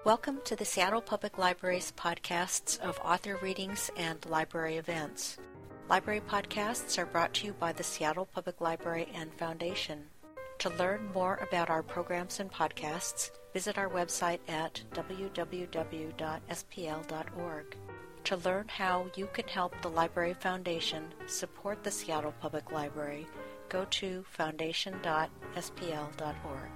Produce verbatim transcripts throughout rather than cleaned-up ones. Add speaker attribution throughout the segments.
Speaker 1: Welcome to the Seattle Public Library's podcasts of author readings and library events. Library podcasts are brought to you by the Seattle Public Library and Foundation. To learn more about our programs and podcasts, visit our website at w w w dot s p l dot org. To learn how you can help the Library Foundation support the Seattle Public Library, go to foundation dot s p l dot org.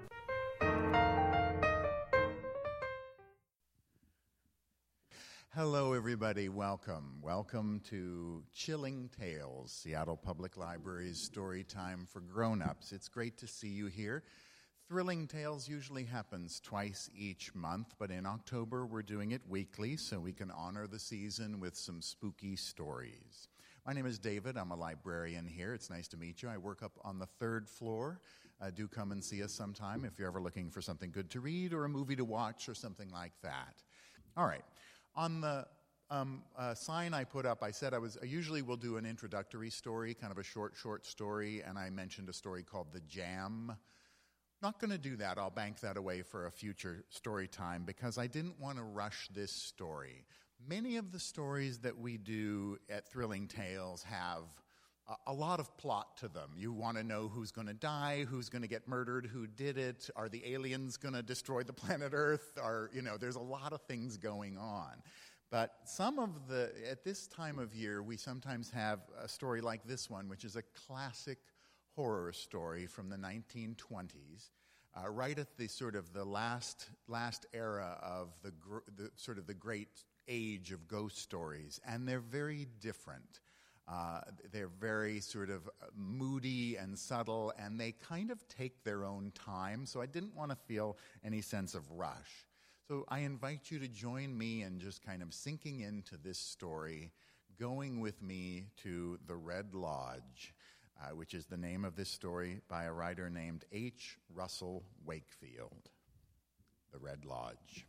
Speaker 2: Hello, everybody. Welcome. Welcome to Chilling Tales, Seattle Public Library's story time for grown-ups. It's great to see you here. Thrilling Tales usually happens twice each month, but in October we're doing it weekly so we can honor the season with some spooky stories. My name is David. I'm a librarian here. It's nice to meet you. I work up on the third floor. Uh, do come and see us sometime if you're ever looking for something good to read or a movie to watch or something like that. All right. On the um, uh, sign I put up, I said I was I usually will do an introductory story, kind of a short, short story, and I mentioned a story called The Jam. Not going to do that. I'll bank that away for a future story time because I didn't want to rush this story. Many of the stories that we do at Thrilling Tales have a, a lot of plot to them. You want to know who's going to die, who's going to get murdered, who did it, are the aliens going to destroy the planet Earth, are, you know, there's a lot of things going on. But some of the, at this time of year, we sometimes have a story like this one, which is a classic horror story from the nineteen twenties, uh, right at the sort of the last last era of the, gr- the sort of the great age of ghost stories, and they're very different. Uh, they're very sort of moody and subtle, and they kind of take their own time, so I didn't want to feel any sense of rush. So I invite you to join me in just kind of sinking into this story, going with me to the Red Lodge, uh, which is the name of this story by a writer named H. Russell Wakefield. The Red Lodge.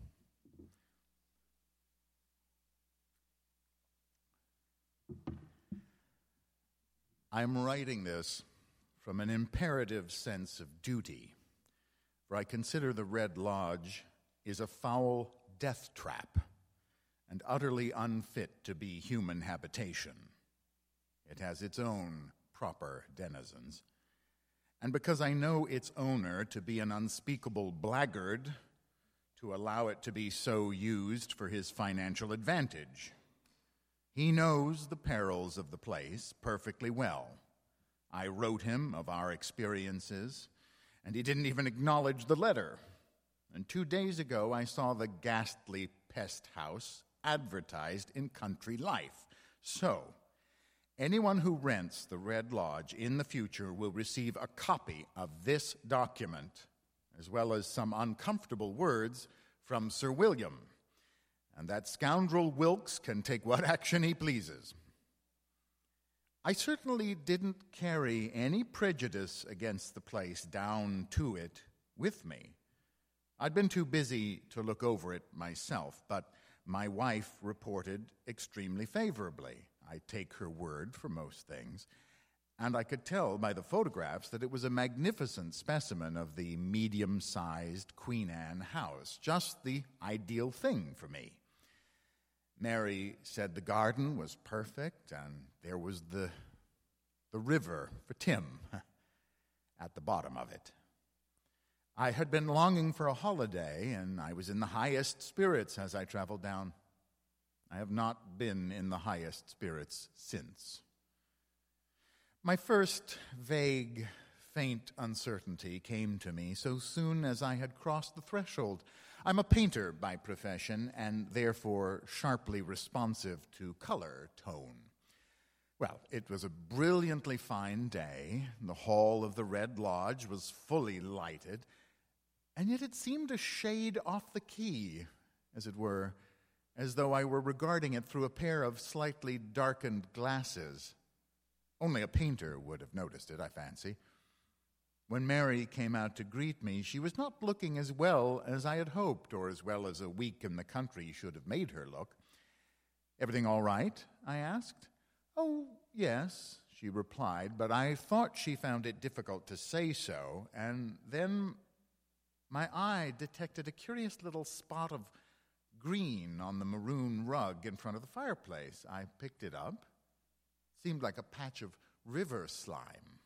Speaker 2: I'm writing this from an imperative sense of duty, for I consider the Red Lodge is a foul death trap and utterly unfit to be human habitation. It has its own proper denizens, and because I know its owner to be an unspeakable blackguard, to allow it to be so used for his financial advantage. He knows the perils of the place perfectly well. I wrote him of our experiences, and he didn't even acknowledge the letter. And two days ago, I saw the ghastly pest house advertised in Country Life. So, anyone who rents the Red Lodge in the future will receive a copy of this document, as well as some uncomfortable words from Sir William. And that scoundrel Wilkes can take what action he pleases. I certainly didn't carry any prejudice against the place down to it with me. I'd been too busy to look over it myself, but my wife reported extremely favorably. I take her word for most things, and I could tell by the photographs that it was a magnificent specimen of the medium-sized Queen Anne house, just the ideal thing for me. Mary said the garden was perfect, and there was the, the river for Tim at the bottom of it. I had been longing for a holiday, and I was in the highest spirits as I traveled down. I have not been in the highest spirits since. My first vague, faint uncertainty came to me so soon as I had crossed the threshold. I'm a painter by profession and therefore sharply responsive to color tone. Well, it was a brilliantly fine day. The hall of the Red Lodge was fully lighted, and yet it seemed a shade off the key, as it were, as though I were regarding it through a pair of slightly darkened glasses. Only a painter would have noticed it, I fancy. When Mary came out to greet me, she was not looking as well as I had hoped, or as well as a week in the country should have made her look. "Everything all right?" I asked. "Oh, yes," she replied, but I thought she found it difficult to say so, and then my eye detected a curious little spot of green on the maroon rug in front of the fireplace. I picked it up. It seemed like a patch of river slime.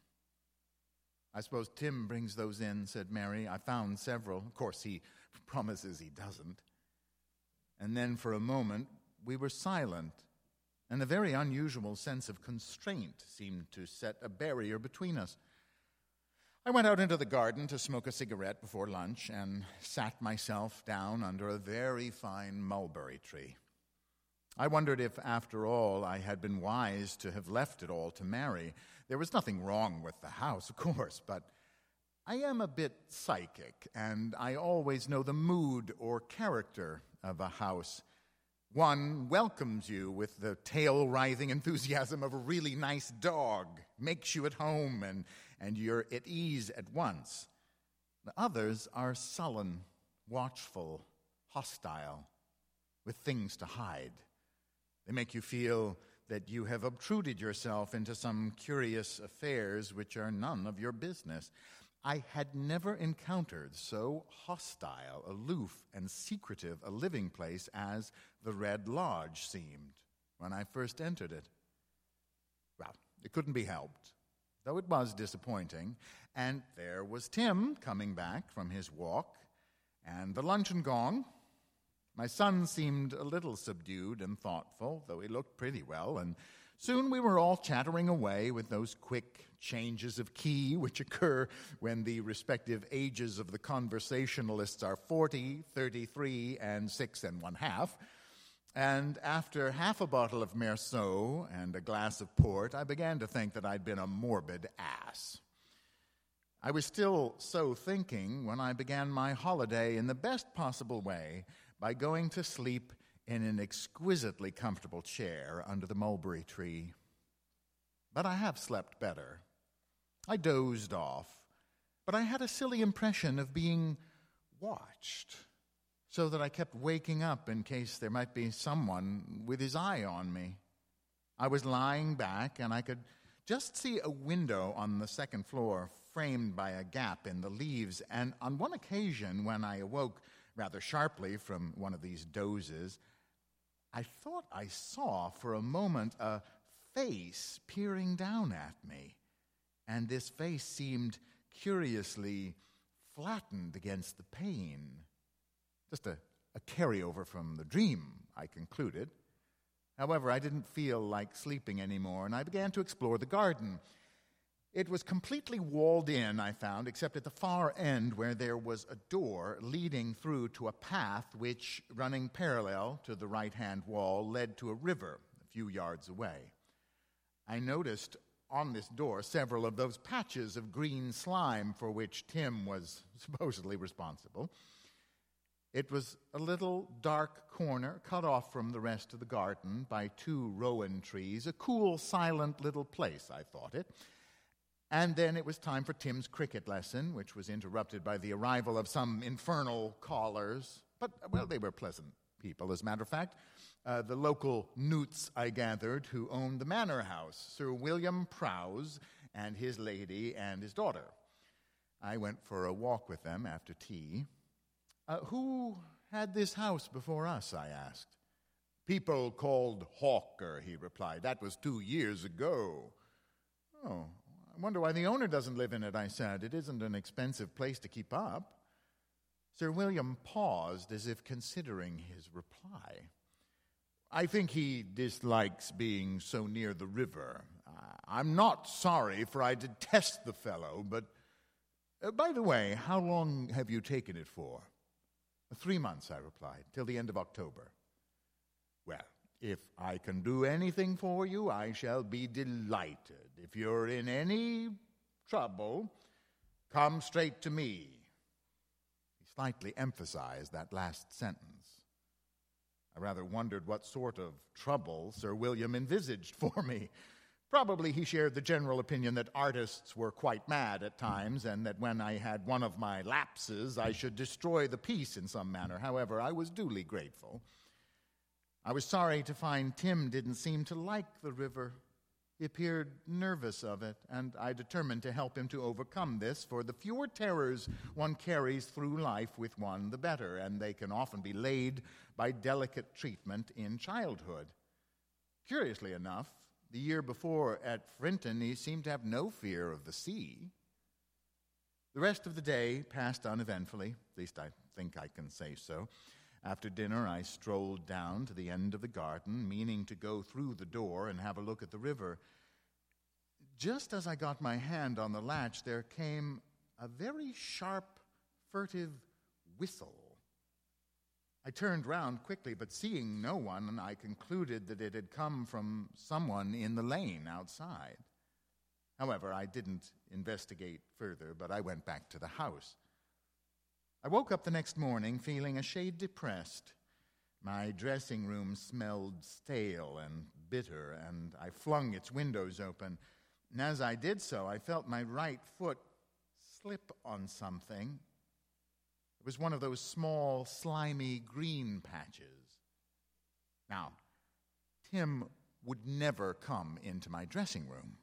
Speaker 2: "I suppose Tim brings those in," said Mary. "I found several. Of course, he promises he doesn't." And then for a moment, we were silent, and a very unusual sense of constraint seemed to set a barrier between us. I went out into the garden to smoke a cigarette before lunch and sat myself down under a very fine mulberry tree. I wondered if, after all, I had been wise to have left it all to Mary. There was nothing wrong with the house, of course, but I am a bit psychic, and I always know the mood or character of a house. One welcomes you with the tail-writhing enthusiasm of a really nice dog, makes you at home, and, and you're at ease at once. The others are sullen, watchful, hostile, with things to hide. They make you feel that you have obtruded yourself into some curious affairs which are none of your business. I had never encountered so hostile, aloof, and secretive a living place as the Red Lodge seemed when I first entered it. Well, it couldn't be helped, though it was disappointing. And there was Tim coming back from his walk, and the luncheon gong. My son seemed a little subdued and thoughtful, though he looked pretty well, and soon we were all chattering away with those quick changes of key which occur when the respective ages of the conversationalists are forty, thirty-three, and six and one half. And after half a bottle of Merceau and a glass of port, I began to think that I'd been a morbid ass. I was still so thinking when I began my holiday in the best possible way by going to sleep in an exquisitely comfortable chair under the mulberry tree. But I have slept better. I dozed off, but I had a silly impression of being watched, so that I kept waking up in case there might be someone with his eye on me. I was lying back, and I could just see a window on the second floor framed by a gap in the leaves, and on one occasion, when I awoke rather sharply from one of these dozes, I thought I saw for a moment a face peering down at me, and this face seemed curiously flattened against the pane. Just a, a carryover from the dream, I concluded. However, I didn't feel like sleeping anymore, and I began to explore the garden. It was completely walled in, I found, except at the far end where there was a door leading through to a path which, running parallel to the right-hand wall, led to a river a few yards away. I noticed on this door several of those patches of green slime for which Tim was supposedly responsible. It was a little dark corner cut off from the rest of the garden by two rowan trees, a cool, silent little place, I thought it. And then it was time for Tim's cricket lesson, which was interrupted by the arrival of some infernal callers. But, well, they were pleasant people, as a matter of fact. Uh, the local newts, I gathered, who owned the manor house, Sir William Prowse and his lady and his daughter. I went for a walk with them after tea. Uh, who had this house before us, I asked. People called Hawker, he replied. That was two years ago. Oh, I wonder why the owner doesn't live in it, I said. It isn't an expensive place to keep up. Sir William paused as if considering his reply. I think he dislikes being so near the river. Uh, I'm not sorry, for I detest the fellow, but uh, by the way, how long have you taken it for? Three months, I replied, till the end of October. Well, if I can do anything for you, I shall be delighted. If you're in any trouble, come straight to me. He slightly emphasized that last sentence. I rather wondered what sort of trouble Sir William envisaged for me. Probably he shared the general opinion that artists were quite mad at times, and that when I had one of my lapses, I should destroy the piece in some manner. However, I was duly grateful. I was sorry to find Tim didn't seem to like the river. He appeared nervous of it, and I determined to help him to overcome this, for the fewer terrors one carries through life with one, the better, and they can often be laid by delicate treatment in childhood. Curiously enough, the year before at Frinton, he seemed to have no fear of the sea. The rest of the day passed uneventfully, at least I think I can say so. After dinner, I strolled down to the end of the garden, meaning to go through the door and have a look at the river. Just as I got my hand on the latch, there came a very sharp, furtive whistle. I turned round quickly, but seeing no one, I concluded that it had come from someone in the lane outside. However, I didn't investigate further, but I went back to the house. I woke up the next morning feeling a shade depressed. My dressing room smelled stale and bitter, and I flung its windows open. And as I did so, I felt my right foot slip on something. It was one of those small, slimy green patches. Now, Tim would never come into my dressing room.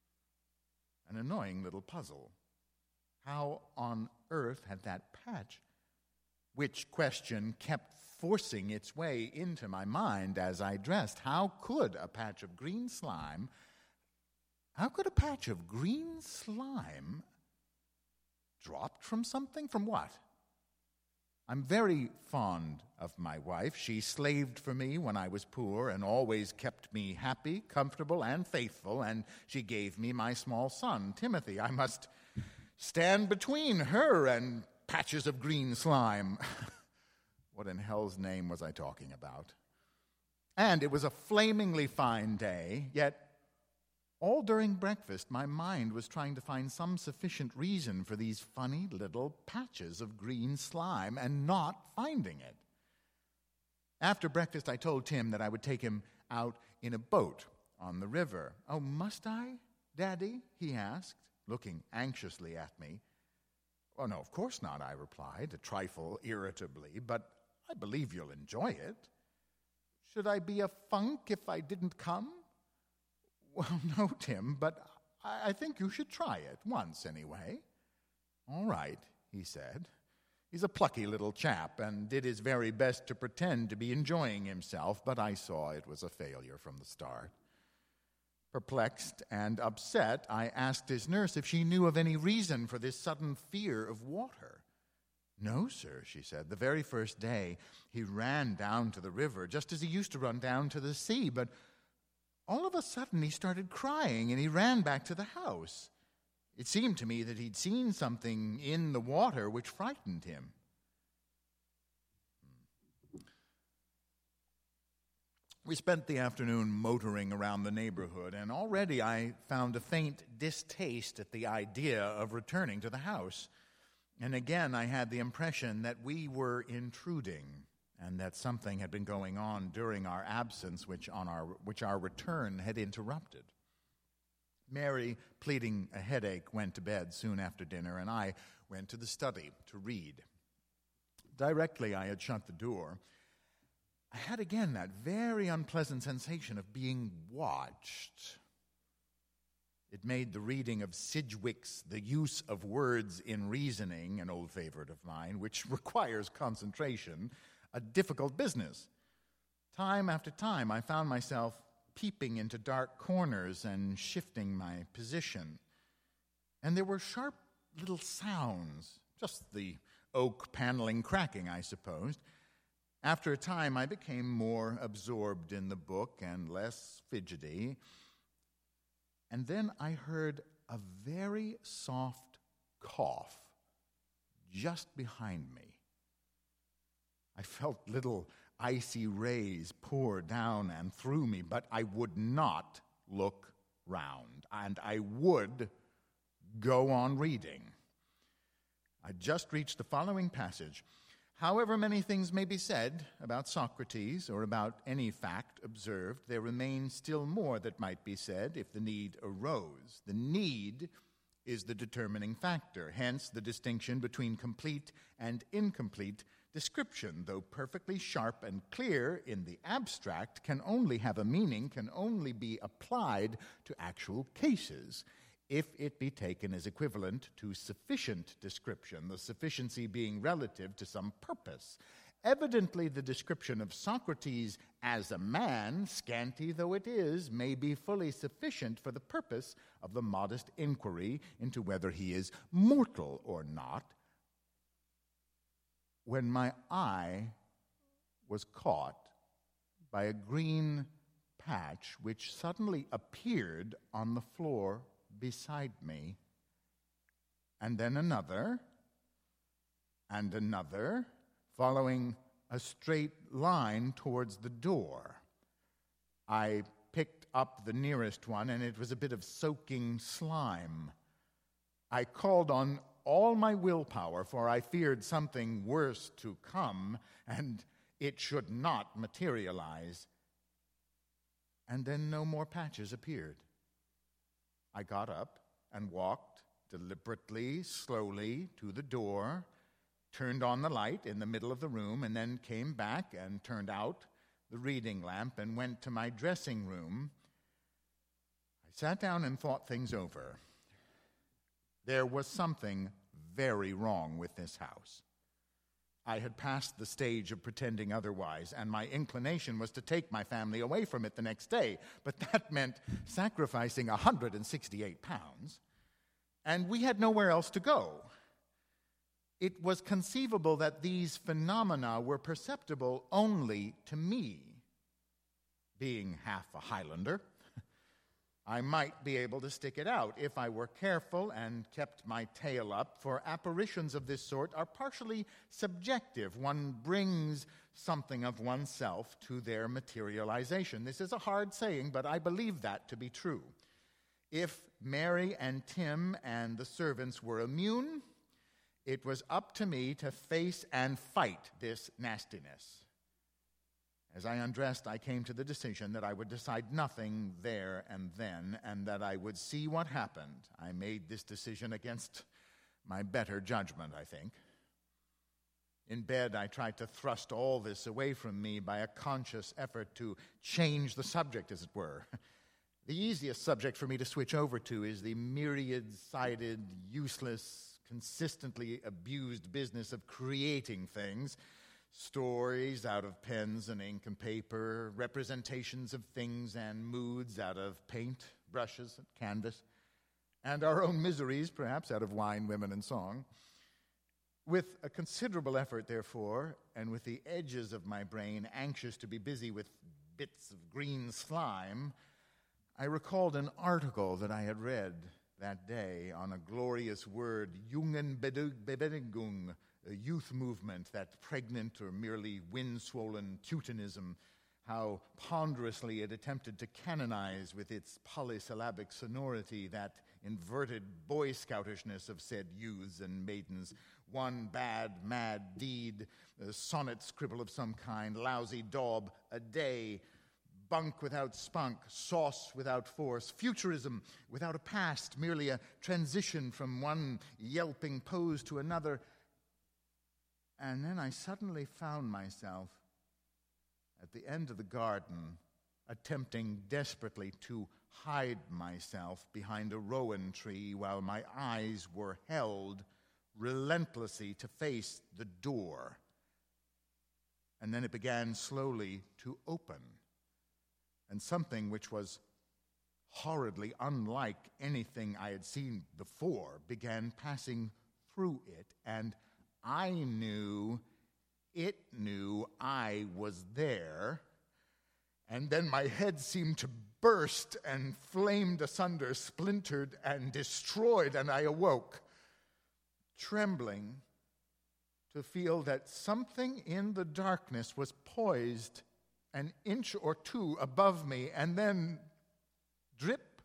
Speaker 2: An annoying little puzzle. How on earth had that patch, which question kept forcing its way into my mind as I dressed, how could a patch of green slime, how could a patch of green slime dropped from something? From what? I'm very fond of my wife. She slaved for me when I was poor and always kept me happy, comfortable, and faithful, and she gave me my small son, Timothy. I must stand between her and patches of green slime. What in hell's name was I talking about? And it was a flamingly fine day, yet all during breakfast my mind was trying to find some sufficient reason for these funny little patches of green slime and not finding it. After breakfast, I told Tim that I would take him out in a boat on the river. "Oh, must I, Daddy?" he asked, looking anxiously at me. "Oh, no, of course not," I replied, a trifle irritably, "but I believe you'll enjoy it." "Should I be a funk if I didn't come?" "Well, no, Tim, but I, I think you should try it, once anyway." "All right," he said. He's a plucky little chap and did his very best to pretend to be enjoying himself, but I saw it was a failure from the start. Perplexed and upset, I asked his nurse if she knew of any reason for this sudden fear of water. "No, sir," she said. "The very first day he ran down to the river, just as he used to run down to the sea, but all of a sudden he started crying and he ran back to the house. It seemed to me that he'd seen something in the water which frightened him." We spent the afternoon motoring around the neighborhood, and already I found a faint distaste at the idea of returning to the house. And again I had the impression that we were intruding, and that something had been going on during our absence which, on our, which our return had interrupted. Mary, pleading a headache, went to bed soon after dinner, and I went to the study to read. Directly I had shut the door, I had again that very unpleasant sensation of being watched. It made the reading of Sidgwick's The Use of Words in Reasoning, an old favorite of mine, which requires concentration, a difficult business. Time after time I found myself peeping into dark corners and shifting my position. And there were sharp little sounds, just the oak paneling cracking, I supposed. After a time, I became more absorbed in the book and less fidgety. And then I heard a very soft cough just behind me. I felt little icy rays pour down and through me, but I would not look round, and I would go on reading. I just reached the following passage. "However many things may be said about Socrates or about any fact observed, there remains still more that might be said if the need arose. The need is the determining factor, hence the distinction between complete and incomplete Description, though perfectly sharp and clear in the abstract, can only have a meaning, can only be applied to actual cases if it be taken as equivalent to sufficient description, the sufficiency being relative to some purpose. Evidently, the description of Socrates as a man, scanty though it is, may be fully sufficient for the purpose of the modest inquiry into whether he is mortal or not, when my eye was caught by a green patch which suddenly appeared on the floor beside me, and then another, and another, following a straight line towards the door. I picked up the nearest one, and it was a bit of soaking slime. I called on all my willpower, for I feared something worse to come, and it should not materialize. And then no more patches appeared. I got up and walked deliberately, slowly to the door, turned on the light in the middle of the room, and then came back and turned out the reading lamp and went to my dressing room. I sat down and thought things over. There was something very wrong with this house. I had passed the stage of pretending otherwise, and my inclination was to take my family away from it the next day, but that meant sacrificing one hundred sixty-eight pounds, and we had nowhere else to go. It was conceivable that these phenomena were perceptible only to me. Being half a Highlander, I might be able to stick it out if I were careful and kept my tail up, for apparitions of this sort are partially subjective. One brings something of oneself to their materialization. This is a hard saying, but I believe that to be true. If Mary and Tim and the servants were immune, it was up to me to face and fight this nastiness. As I undressed, I came to the decision that I would decide nothing there and then, and that I would see what happened. I made this decision against my better judgment, I think. In bed, I tried to thrust all this away from me by a conscious effort to change the subject, as it were. The easiest subject for me to switch over to is the myriad-sided, useless, consistently abused business of creating things. Stories out of pens and ink and paper, representations of things and moods out of paint, brushes, and canvas, and our own miseries, perhaps, out of wine, women, and song. With a considerable effort, therefore, and with the edges of my brain anxious to be busy with bits of green slime, I recalled an article that I had read that day on a glorious word, Jungenbewegung, a youth movement, that pregnant or merely wind-swollen Teutonism, how ponderously it attempted to canonize with its polysyllabic sonority that inverted Boy Scoutishness of said youths and maidens. One bad, mad deed, a sonnet scribble of some kind, lousy daub, a day, bunk without spunk, sauce without force, futurism without a past, merely a transition from one yelping pose to another. And then I suddenly found myself at the end of the garden, attempting desperately to hide myself behind a rowan tree while my eyes were held relentlessly to face the door. And then it began slowly to open, and something which was horridly unlike anything I had seen before began passing through it, and I knew, it knew I was there, and then my head seemed to burst and flamed asunder, splintered and destroyed, and I awoke, trembling, to feel that something in the darkness was poised an inch or two above me, and then drip,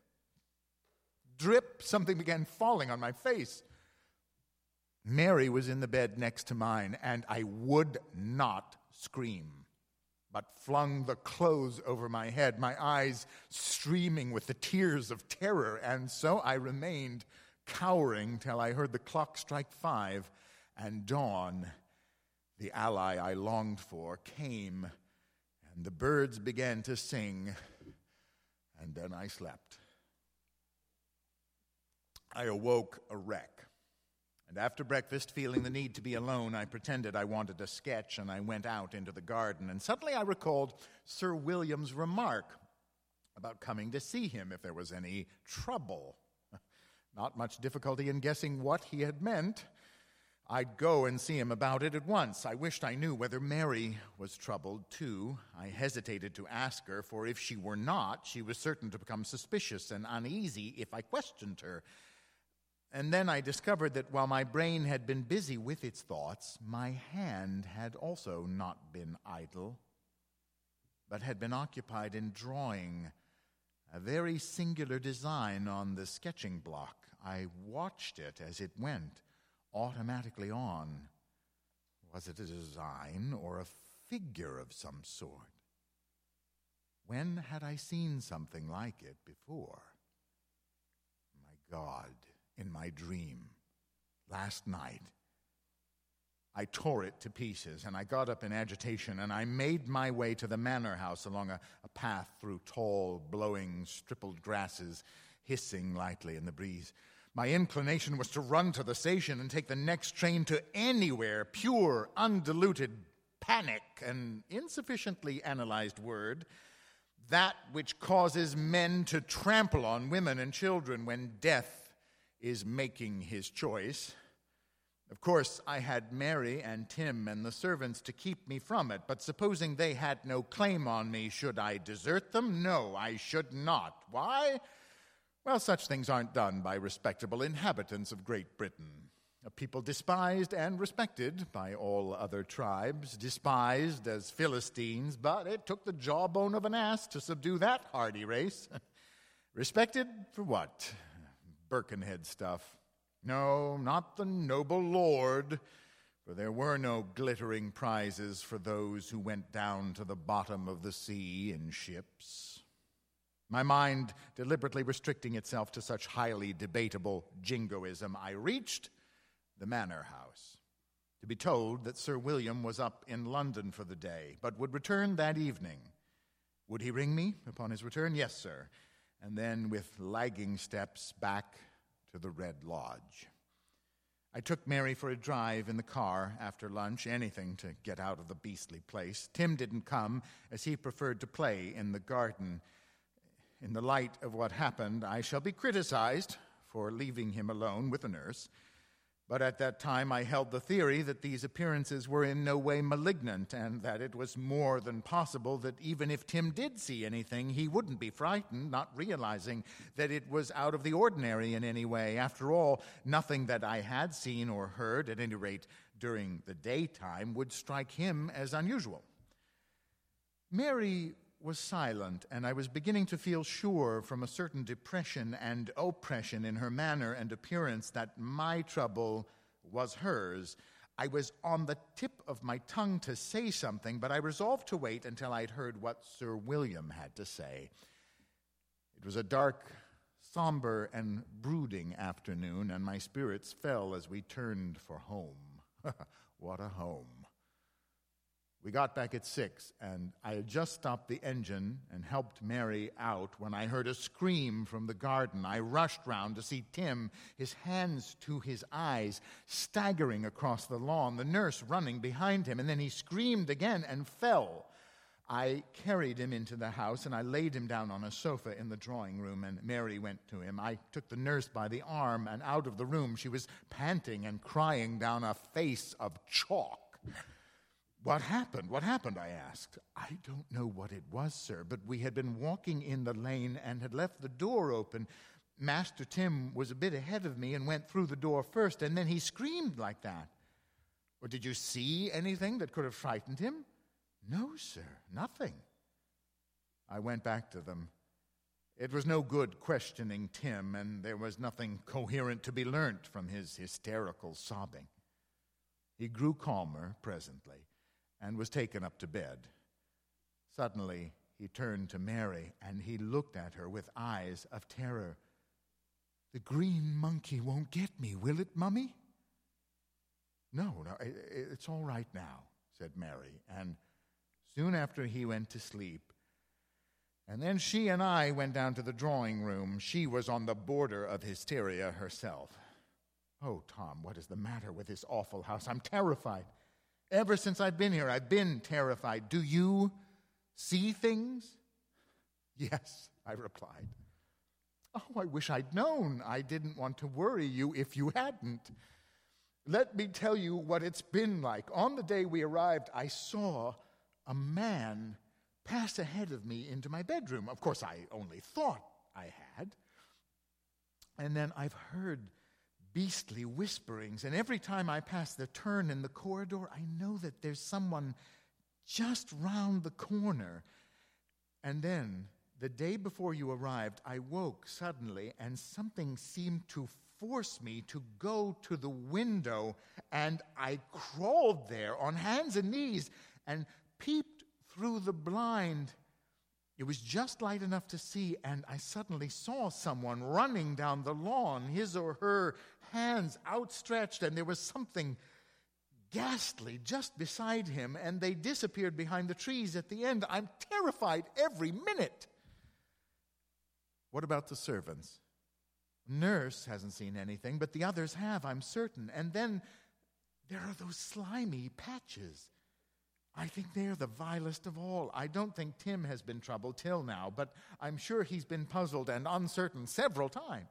Speaker 2: drip, something began falling on my face. Mary was in the bed next to mine, and I would not scream, but flung the clothes over my head, my eyes streaming with the tears of terror, and so I remained cowering till I heard the clock strike five and dawn The ally I longed for came, and the birds began to sing, and then I slept. I awoke a wreck, and after breakfast, feeling the need to be alone, I pretended I wanted a sketch, and I went out into the garden, and suddenly I recalled Sir William's remark about coming to see him if there was any trouble. Not much difficulty in guessing what he had meant. I'd go and see him about it at once. I wished I knew whether Mary was troubled, too. I hesitated to ask her, for if she were not, she was certain to become suspicious and uneasy if I questioned her. And then I discovered that while my brain had been busy with its thoughts, my hand had also not been idle, but had been occupied in drawing a very singular design on the sketching block. I watched it as it went automatically on. Was it a design or a figure of some sort? When had I seen something like it before? My God, in my dream, last night, I tore it to pieces, and I got up in agitation, and I made my way to the manor house along a, a path through tall, blowing, stippled grasses, hissing lightly in the breeze. My inclination was to run to the station and take the next train to anywhere. Pure, undiluted panic, an insufficiently analyzed word, that which causes men to trample on women and children when death is making his choice. Of course, I had Mary and Tim and the servants to keep me from it, but supposing they had no claim on me, should I desert them? No, I should not. Why? Well, such things aren't done by respectable inhabitants of Great Britain, a people despised and respected by all other tribes, despised as Philistines, but it took the jawbone of an ass to subdue that hardy race. Respected for what? Birkenhead stuff. No, not the noble lord, for there were no glittering prizes for those who went down to the bottom of the sea in ships. My mind deliberately restricting itself to such highly debatable jingoism, I reached the manor house to be told that Sir William was up in London for the day, but would return that evening. Would he ring me upon his return? Yes, sir. And then with lagging steps back to the Red Lodge. I took Mary for a drive in the car after lunch, anything to get out of the beastly place. Tim didn't come, as he preferred to play in the garden. In the light of what happened, I shall be criticized for leaving him alone with a nurse. But at that time, I held the theory that these appearances were in no way malignant, and that it was more than possible that even if Tim did see anything, he wouldn't be frightened, not realizing that it was out of the ordinary in any way. After all, nothing that I had seen or heard, at any rate during the daytime, would strike him as unusual. Mary was silent, and I was beginning to feel sure from a certain depression and oppression in her manner and appearance that my trouble was hers. I was on the tip of my tongue to say something, but I resolved to wait until I'd heard what Sir William had to say. It was a dark, somber, and brooding afternoon, and my spirits fell as we turned for home. What a home. We got back at six, and I had just stopped the engine and helped Mary out when I heard a scream from the garden. I rushed round to see Tim, his hands to his eyes, staggering across the lawn, the nurse running behind him, and then he screamed again and fell. I carried him into the house, and I laid him down on a sofa in the drawing room, and Mary went to him. I took the nurse by the arm and out of the room. She was panting and crying down a face of chalk. What happened? What happened? I asked. I don't know what it was, sir, but we had been walking in the lane and had left the door open. Master Tim was a bit ahead of me and went through the door first, and then he screamed like that. Or did you see anything that could have frightened him? No, sir, nothing. I went back to them. It was no good questioning Tim, and there was nothing coherent to be learnt from his hysterical sobbing. He grew calmer presently and was taken up to bed. Suddenly, he turned to Mary, and he looked at her with eyes of terror. "The green monkey won't get me, will it, Mummy?" No, no, it, it's all right now, said Mary. And soon after he went to sleep. And then she and I went down to the drawing room. She was on the border of hysteria herself. Oh, Tom, what is the matter with this awful house? I'm terrified. Ever since I've been here, I've been terrified. Do you see things? Yes, I replied. Oh, I wish I'd known. I didn't want to worry you if you hadn't. Let me tell you what it's been like. On the day we arrived, I saw a man pass ahead of me into my bedroom. Of course, I only thought I had. And then I've heard beastly whisperings, and every time I pass the turn in the corridor, I know that there's someone just round the corner. And then, the day before you arrived, I woke suddenly, and something seemed to force me to go to the window, and I crawled there on hands and knees and peeped through the blind. It was just light enough to see, and I suddenly saw someone running down the lawn, his or her hands outstretched, and there was something ghastly just beside him, and they disappeared behind the trees at the end. I'm terrified every minute. What about the servants? Nurse hasn't seen anything, but the others have, I'm certain. And then there are those slimy patches. I think they're the vilest of all. I don't think Tim has been troubled till now, but I'm sure he's been puzzled and uncertain several times.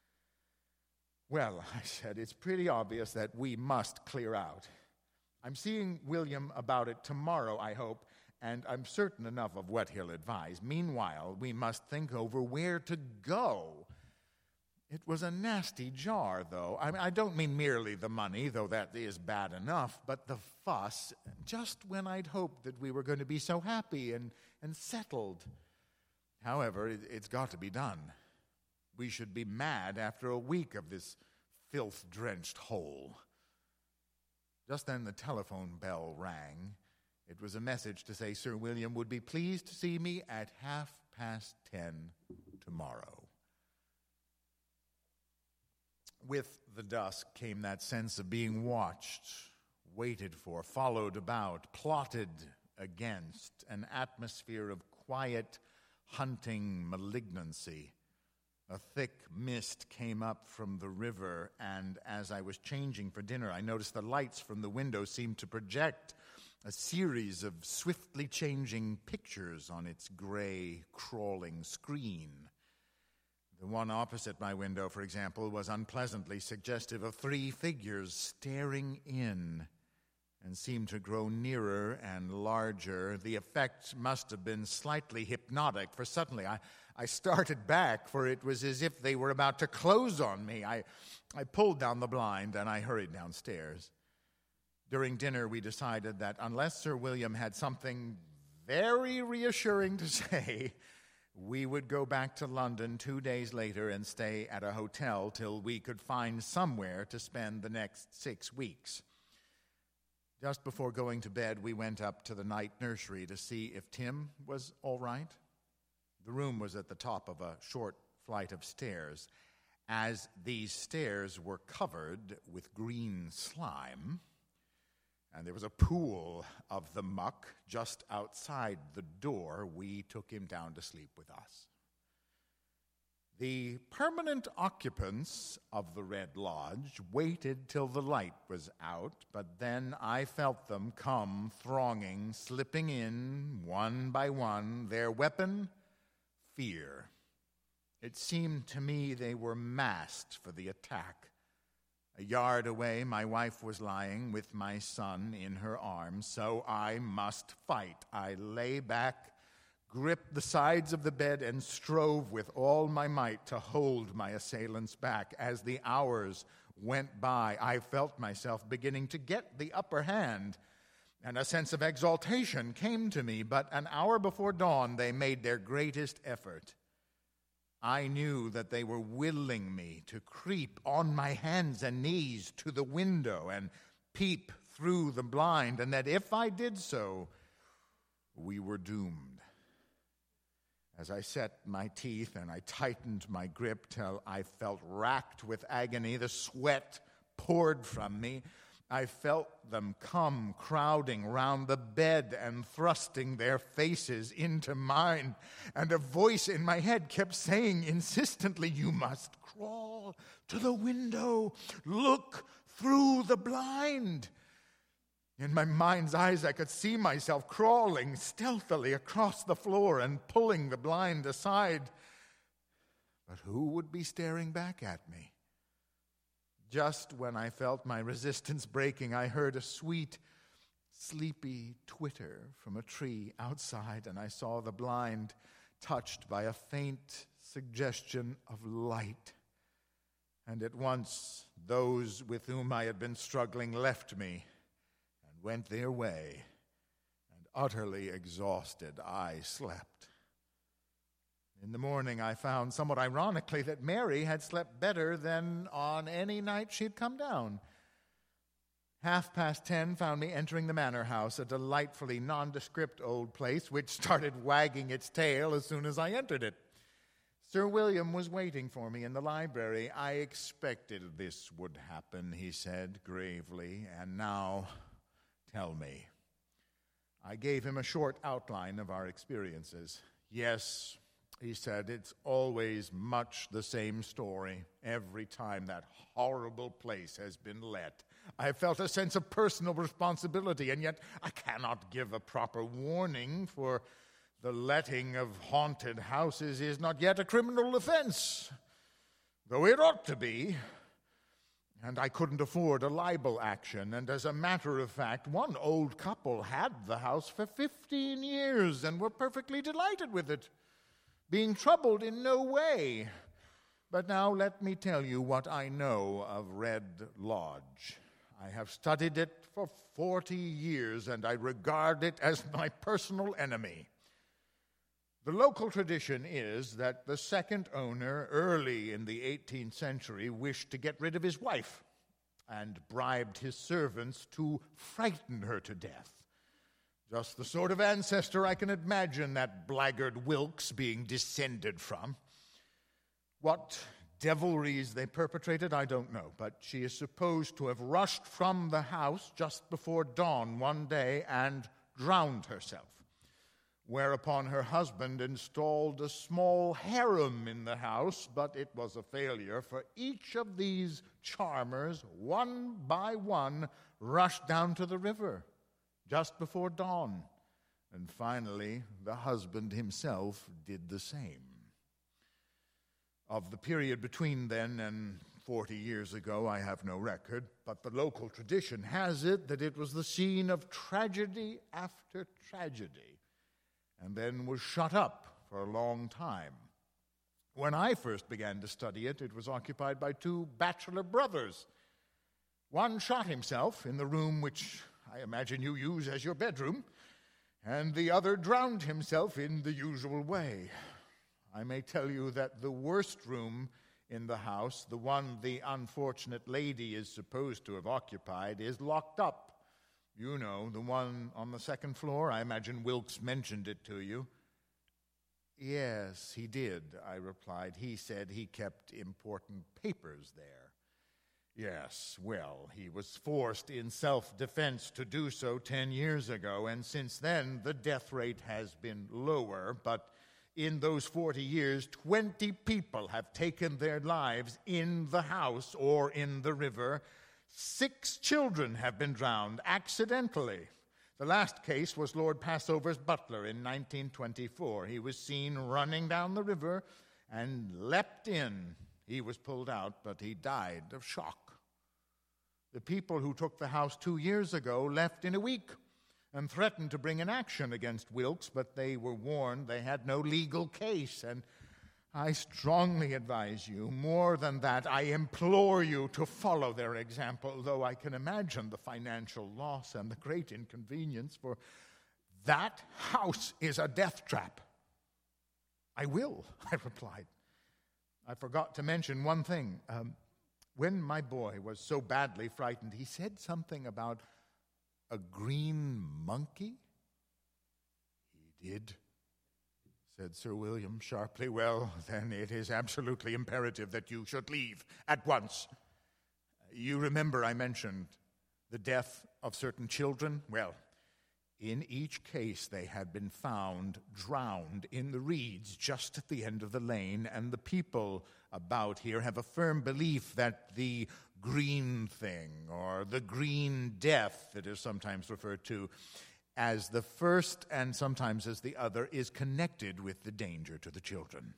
Speaker 2: Well, I said, it's pretty obvious that we must clear out. I'm seeing William about it tomorrow, I hope, and I'm certain enough of what he'll advise. Meanwhile, we must think over where to go. It was a nasty jar, though. I mean, I don't mean merely the money, though that is bad enough, but the fuss, just when I'd hoped that we were going to be so happy and, and settled. However, it, it's got to be done. We should be mad after a week of this filth-drenched hole. Just then the telephone bell rang. It was a message to say Sir William would be pleased to see me at half past ten tomorrow. With the dusk came that sense of being watched, waited for, followed about, plotted against, an atmosphere of quiet, hunting malignancy. A thick mist came up from the river, and as I was changing for dinner, I noticed the lights from the window seemed to project a series of swiftly changing pictures on its gray, crawling screen. The one opposite my window, for example, was unpleasantly suggestive of three figures staring in and seemed to grow nearer and larger. The effect must have been slightly hypnotic, for suddenly I, I started back, for it was as if they were about to close on me. I, I pulled down the blind and I hurried downstairs. During dinner, we decided that unless Sir William had something very reassuring to say, we would go back to London two days later and stay at a hotel till we could find somewhere to spend the next six weeks. Just before going to bed, we went up to the night nursery to see if Tim was all right. The room was at the top of a short flight of stairs. As these stairs were covered with green slime, and there was a pool of the muck just outside the door, we took him down to sleep with us. The permanent occupants of the Red Lodge waited till the light was out, but then I felt them come thronging, slipping in one by one, their weapon, fear. It seemed to me they were massed for the attack. A yard away, my wife was lying with my son in her arms, so I must fight. I lay back, gripped the sides of the bed, and strove with all my might to hold my assailants back. As the hours went by, I felt myself beginning to get the upper hand, and a sense of exaltation came to me. But an hour before dawn, they made their greatest effort. I knew that they were willing me to creep on my hands and knees to the window and peep through the blind, and that if I did so, we were doomed. As I set my teeth and I tightened my grip till I felt racked with agony, the sweat poured from me. I felt them come crowding round the bed and thrusting their faces into mine, and a voice in my head kept saying insistently, "You must crawl to the window, look through the blind." In my mind's eyes, I could see myself crawling stealthily across the floor and pulling the blind aside. But who would be staring back at me? Just when I felt my resistance breaking, I heard a sweet, sleepy twitter from a tree outside, and I saw the blind touched by a faint suggestion of light. And at once, those with whom I had been struggling left me and went their way, and utterly exhausted, I slept. In the morning, I found, somewhat ironically, that Mary had slept better than on any night she had come down. Half past ten found me entering the manor house, a delightfully nondescript old place which started wagging its tail as soon as I entered it. Sir William was waiting for me in the library. "I expected this would happen," he said gravely. "And now, tell me." I gave him a short outline of our experiences. "Yes," he said, "it's always much the same story. Every time that horrible place has been let, I have felt a sense of personal responsibility, and yet I cannot give a proper warning, for the letting of haunted houses is not yet a criminal offense, though it ought to be. And I couldn't afford a libel action, and as a matter of fact, one old couple had the house for fifteen years and were perfectly delighted with it, being troubled in no way. But now let me tell you what I know of Red Lodge. I have studied it for forty years, and I regard it as my personal enemy. The local tradition is that the second owner, early in the eighteenth century, wished to get rid of his wife and bribed his servants to frighten her to death. Just the sort of ancestor I can imagine that blackguard Wilkes being descended from. What devilries they perpetrated, I don't know, but she is supposed to have rushed from the house just before dawn one day and drowned herself, whereupon her husband installed a small harem in the house, but it was a failure, for each of these charmers, one by one, rushed down to the river just before dawn, and finally the husband himself did the same. Of the period between then and forty years ago, I have no record, but the local tradition has it that it was the scene of tragedy after tragedy, and then was shut up for a long time. When I first began to study it, it was occupied by two bachelor brothers. One shot himself in the room which I imagine you use as your bedroom, and the other drowned himself in the usual way. I may tell you that the worst room in the house, the one the unfortunate lady is supposed to have occupied, is locked up. You know, the one on the second floor. I imagine Wilkes mentioned it to you. "Yes, he did," I replied. "He said he kept important papers there." "Yes, well, he was forced in self-defense to do so ten years ago, and since then the death rate has been lower, but in those forty years, twenty people have taken their lives in the house or in the river. Six children have been drowned accidentally. The last case was Lord Passover's butler in nineteen twenty-four. He was seen running down the river and leapt in. He was pulled out, but he died of shock. The people who took the house two years ago left in a week and threatened to bring an action against Wilkes, but they were warned they had no legal case, and I strongly advise you, more than that, I implore you to follow their example, though I can imagine the financial loss and the great inconvenience, for that house is a death trap." "I will," I replied. I forgot to mention one thing. Um, when my boy was so badly frightened, he said something about a green monkey. "He did," said Sir William sharply. "Well, then it is absolutely imperative that you should leave at once. You remember I mentioned the death of certain children? Well, in each case they had been found drowned in the reeds just at the end of the lane, and the people about here have a firm belief that the green thing, or the green death that is sometimes referred to as the first and sometimes as the other, is connected with the danger to the children.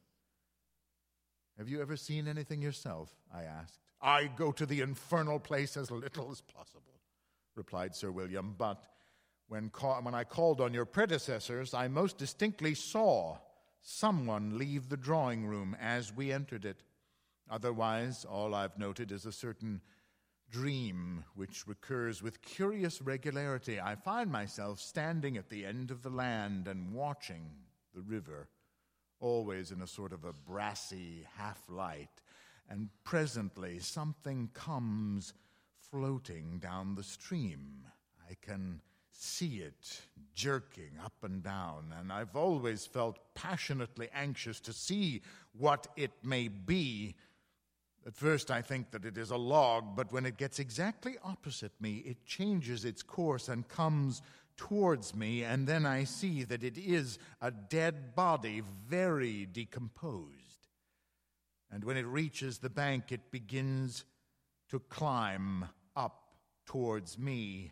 Speaker 2: Have you ever seen anything yourself? I asked. I go to the infernal place as little as possible, replied Sir William, but when, ca- when I called on your predecessors, I most distinctly saw someone leave the drawing room as we entered it. Otherwise, all I've noted is a certain dream which recurs with curious regularity. I find myself standing at the end of the land and watching the river, always in a sort of a brassy half-light, and presently something comes floating down the stream. I can see it jerking up and down, and I've always felt passionately anxious to see what it may be. At first I think that it is a log, but when it gets exactly opposite me, it changes its course and comes towards me, and then I see that it is a dead body, very decomposed. And when it reaches the bank, it begins to climb up towards me.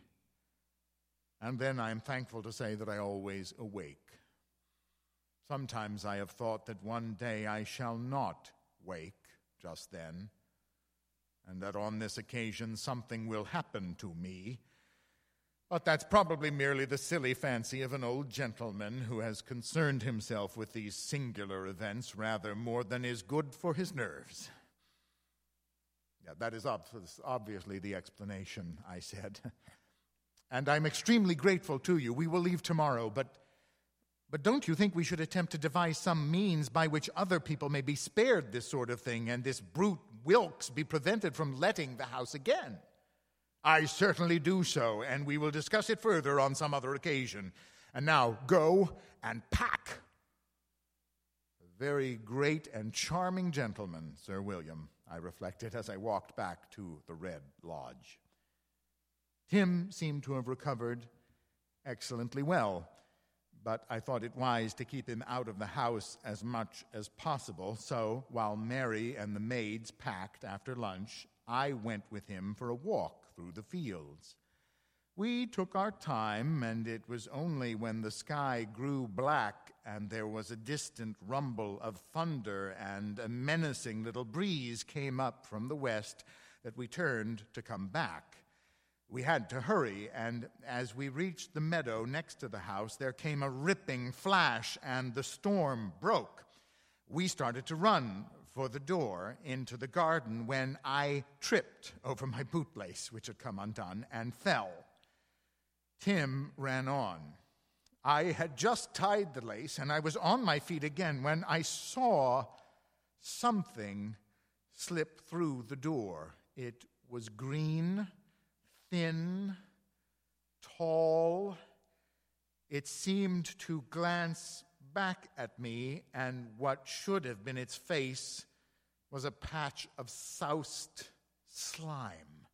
Speaker 2: And then I am thankful to say that I always awake. Sometimes I have thought that one day I shall not wake just then, and that on this occasion something will happen to me. But that's probably merely the silly fancy of an old gentleman who has concerned himself with these singular events rather more than is good for his nerves. Yeah, that is ob- obviously the explanation, I said. And I'm extremely grateful to you. We will leave tomorrow, but But don't you think we should attempt to devise some means by which other people may be spared this sort of thing, and this brute Wilkes be prevented from letting the house again? I certainly do so, and we will discuss it further on some other occasion. And now, go and pack. A very great and charming gentleman, Sir William, I reflected as I walked back to the Red Lodge. Tim seemed to have recovered excellently well, but I thought it wise to keep him out of the house as much as possible, so while Mary and the maids packed after lunch, I went with him for a walk through the fields. We took our time, and it was only when the sky grew black and there was a distant rumble of thunder and a menacing little breeze came up from the west that we turned to come back. We had to hurry, and as we reached the meadow next to the house, there came a ripping flash, and the storm broke. We started to run for the door into the garden when I tripped over my bootlace, which had come undone, and fell. Tim ran on. I had just tied the lace, and I was on my feet again when I saw something slip through the door. It was green, thin, tall. It seemed to glance back at me, and what should have been its face was a patch of soused slime.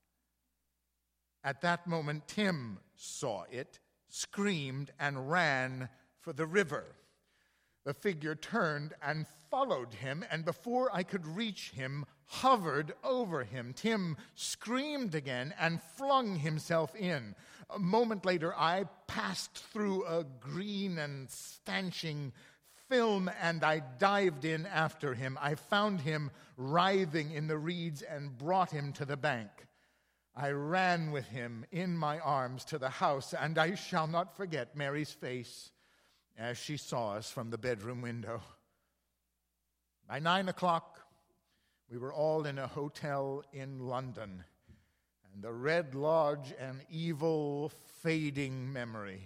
Speaker 2: At that moment, Tim saw it, screamed, and ran for the river. The figure turned and followed him, and before I could reach him, hovered over him. Tim screamed again and flung himself in. A moment later, I passed through a green and stanching film, and I dived in after him. I found him writhing in the reeds and brought him to the bank. I ran with him in my arms to the house, and I shall not forget Mary's face as she saw us from the bedroom window. By nine o'clock, we were all in a hotel in London, and the Red Lodge an evil, fading memory.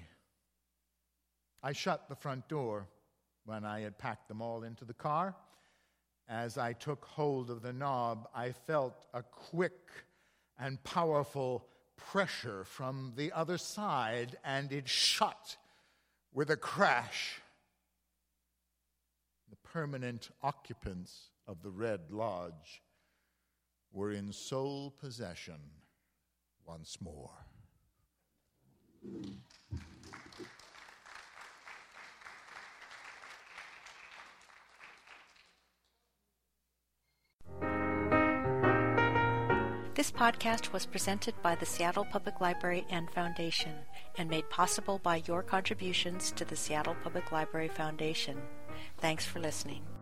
Speaker 2: I shut the front door when I had packed them all into the car. As I took hold of the knob, I felt a quick and powerful pressure from the other side, and it shut with a crash. The permanent occupants of the Red Lodge were in sole possession once more.
Speaker 1: This podcast was presented by the Seattle Public Library and Foundation and made possible by your contributions to the Seattle Public Library Foundation. Thanks for listening.